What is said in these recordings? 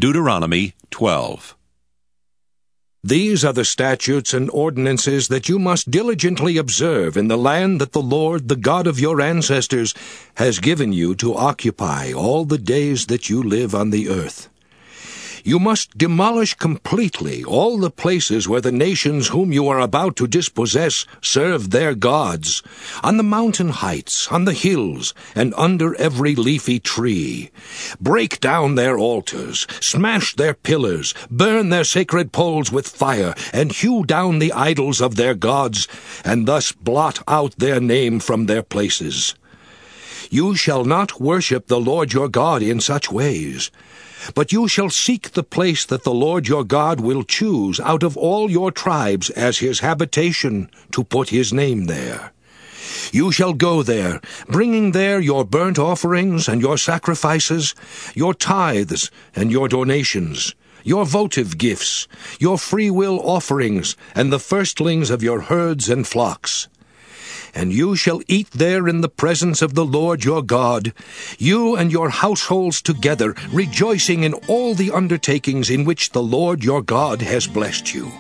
Deuteronomy 12. These are the statutes and ordinances that you must diligently observe in the land that the Lord, the God of your ancestors, has given you to occupy all the days that you live on the earth. You must demolish completely all the places where the nations whom you are about to dispossess serve their gods, on the mountain heights, on the hills, and under every leafy tree. Break down their altars, smash their pillars, burn their sacred poles with fire, and hew down the idols of their gods, and thus blot out their name from their places. You shall not worship the Lord your God in such ways, but you shall seek the place that the Lord your God will choose out of all your tribes as his habitation, to put his name there. You shall go there, bringing there your burnt offerings and your sacrifices, your tithes and your donations, your votive gifts, your freewill offerings, and the firstlings of your herds and flocks. And you shall eat there in the presence of the Lord your God, you and your households together, rejoicing in all the undertakings in which the Lord your God has blessed you.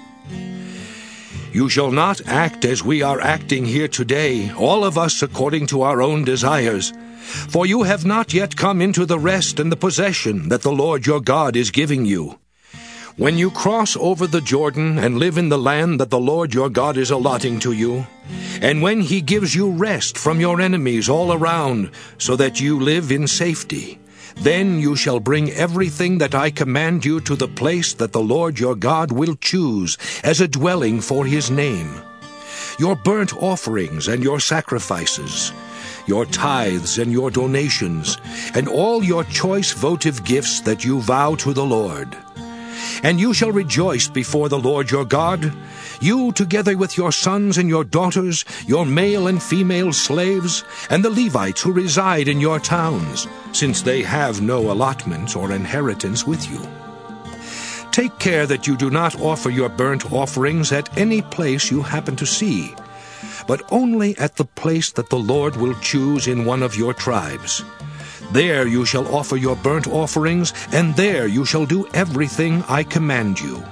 You shall not act as we are acting here today, all of us according to our own desires, for you have not yet come into the rest and the possession that the Lord your God is giving you. When you cross over the Jordan and live in the land that the Lord your God is allotting to you, and when he gives you rest from your enemies all around, so that you live in safety, then you shall bring everything that I command you to the place that the Lord your God will choose as a dwelling for his name. Your burnt offerings and your sacrifices, your tithes and your donations, and all your choice votive gifts that you vow to the Lord. And you shall rejoice before the Lord your God, you together with your sons and your daughters, your male and female slaves, and the Levites who reside in your towns, since they have no allotment or inheritance with you. Take care that you do not offer your burnt offerings at any place you happen to see, but only at the place that the Lord will choose in one of your tribes. There you shall offer your burnt offerings, and there you shall do everything I command you.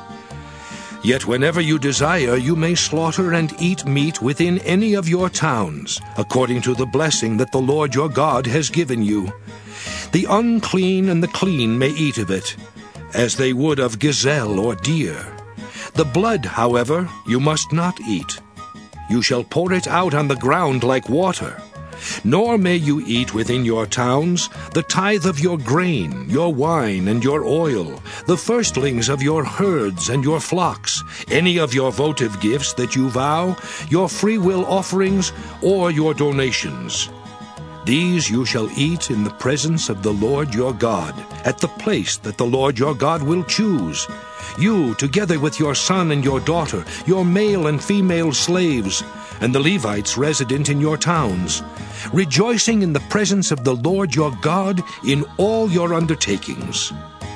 Yet whenever you desire, you may slaughter and eat meat within any of your towns, according to the blessing that the Lord your God has given you. The unclean and the clean may eat of it, as they would of gazelle or deer. The blood, however, you must not eat. You shall pour it out on the ground like water. Nor may you eat within your towns the tithe of your grain, your wine, and your oil, the firstlings of your herds and your flocks, any of your votive gifts that you vow, your freewill offerings, or your donations. These you shall eat in the presence of the Lord your God, at the place that the Lord your God will choose. You, together with your son and your daughter, your male and female slaves, and the Levites resident in your towns, rejoicing in the presence of the Lord your God in all your undertakings.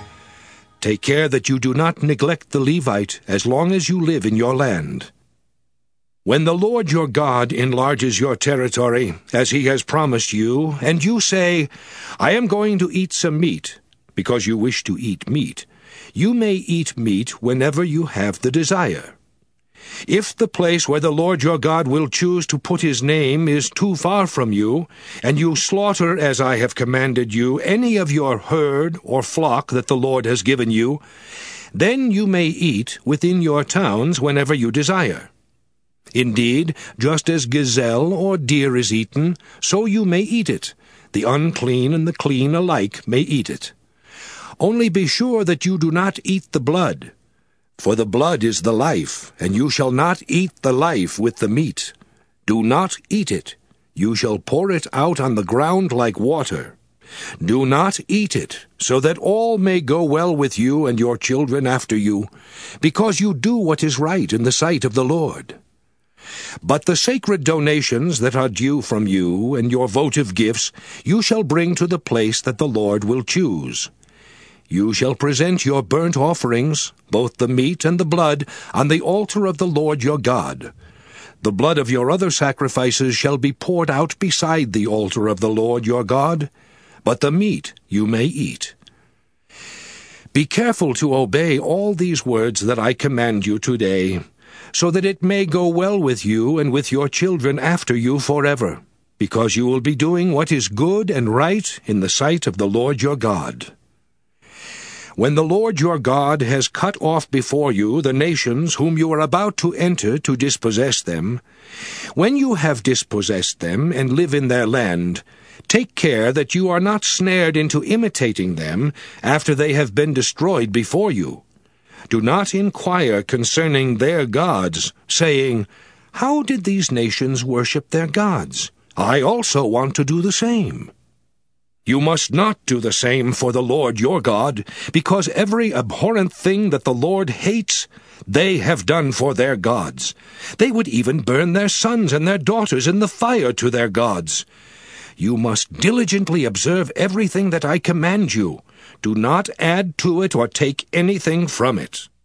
Take care that you do not neglect the Levite as long as you live in your land. When the Lord your God enlarges your territory, as he has promised you, and you say, I am going to eat some meat, because you wish to eat meat, you may eat meat whenever you have the desire. If the place where the Lord your God will choose to put his name is too far from you, and you slaughter, as I have commanded you, any of your herd or flock that the Lord has given you, then you may eat within your towns whenever you desire. Indeed, just as gazelle or deer is eaten, so you may eat it. The unclean and the clean alike may eat it. Only be sure that you do not eat the blood. For the blood is the life, and you shall not eat the life with the meat. Do not eat it. You shall pour it out on the ground like water. Do not eat it, so that all may go well with you and your children after you, because you do what is right in the sight of the Lord. But the sacred donations that are due from you and your votive gifts you shall bring to the place that the Lord will choose. You shall present your burnt offerings, both the meat and the blood, on the altar of the Lord your God. The blood of your other sacrifices shall be poured out beside the altar of the Lord your God, but the meat you may eat. Be careful to obey all these words that I command you today, so that it may go well with you and with your children after you forever, because you will be doing what is good and right in the sight of the Lord your God. When the Lord your God has cut off before you the nations whom you are about to enter to dispossess them, when you have dispossessed them and live in their land, take care that you are not snared into imitating them after they have been destroyed before you. Do not inquire concerning their gods, saying, "How did these nations worship their gods? I also want to do the same." You must not do the same for the Lord your God, because every abhorrent thing that the Lord hates, they have done for their gods. They would even burn their sons and their daughters in the fire to their gods. You must diligently observe everything that I command you. Do not add to it or take anything from it.